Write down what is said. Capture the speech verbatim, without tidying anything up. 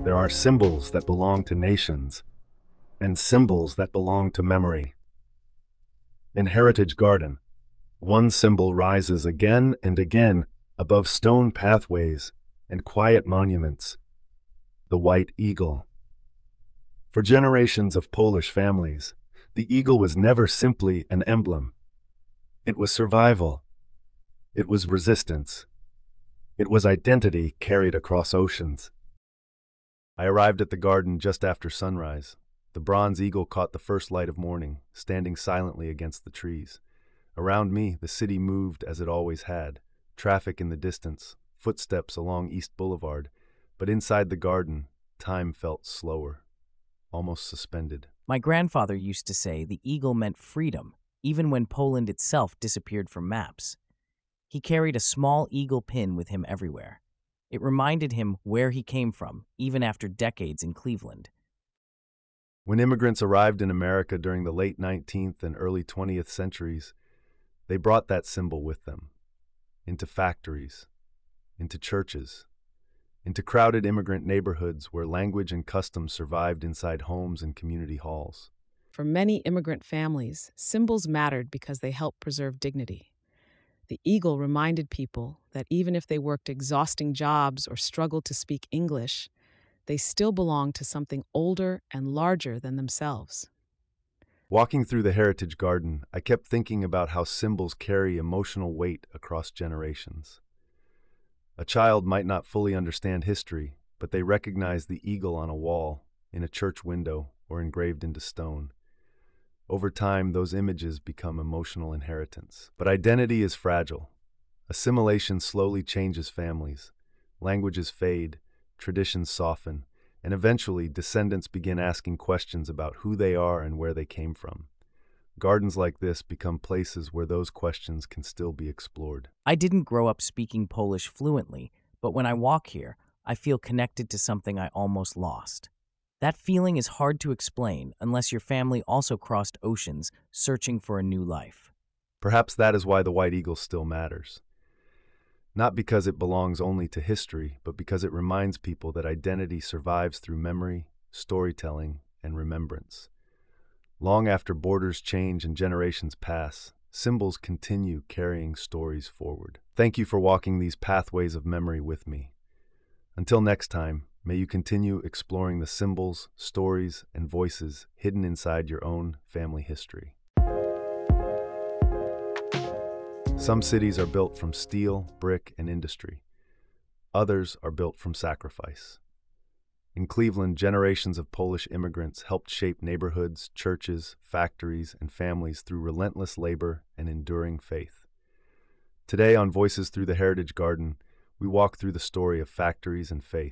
There are symbols that belong to nations and symbols that belong to memory. In Heritage Garden, one symbol rises again and again above stone pathways and quiet monuments: the white eagle. For generations of Polish families, the eagle was never simply an emblem. It was survival. It was resistance. It was identity carried across oceans. I arrived at the garden just after sunrise. The bronze eagle caught the first light of morning, standing silently against the trees. Around me, the city moved as it always had, traffic in the distance, footsteps along East Boulevard, but inside the garden, time felt slower, almost suspended. My grandfather used to say the eagle meant freedom, even when Poland itself disappeared from maps. He carried a small eagle pin with him everywhere. It reminded him where he came from, even after decades in Cleveland. When immigrants arrived in America during the late nineteenth and early twentieth centuries, they brought that symbol with them, into factories, into churches, into crowded immigrant neighborhoods where language and customs survived inside homes and community halls. For many immigrant families, symbols mattered because they helped preserve dignity. The eagle reminded people that even if they worked exhausting jobs or struggled to speak English, they still belonged to something older and larger than themselves. Walking through the Heritage Garden, I kept thinking about how symbols carry emotional weight across generations. A child might not fully understand history, but they recognize the eagle on a wall, in a church window, or engraved into stone. Over time, those images become emotional inheritance. But identity is fragile. Assimilation slowly changes families. Languages fade, traditions soften, and eventually descendants begin asking questions about who they are and where they came from. Gardens like this become places where those questions can still be explored. I didn't grow up speaking Polish fluently, but when I walk here, I feel connected to something I almost lost. That feeling is hard to explain unless your family also crossed oceans searching for a new life. Perhaps that is why the white eagle still matters. Not because it belongs only to history, but because it reminds people that identity survives through memory, storytelling, and remembrance. Long after borders change and generations pass, symbols continue carrying stories forward. Thank you for walking these pathways of memory with me. Until next time, may you continue exploring the symbols, stories, and voices hidden inside your own family history. Some cities are built from steel, brick, and industry. Others are built from sacrifice. In Cleveland, generations of Polish immigrants helped shape neighborhoods, churches, factories, and families through relentless labor and enduring faith. Today on Voices Through the Heritage Garden, we walk through the story of factories and faith.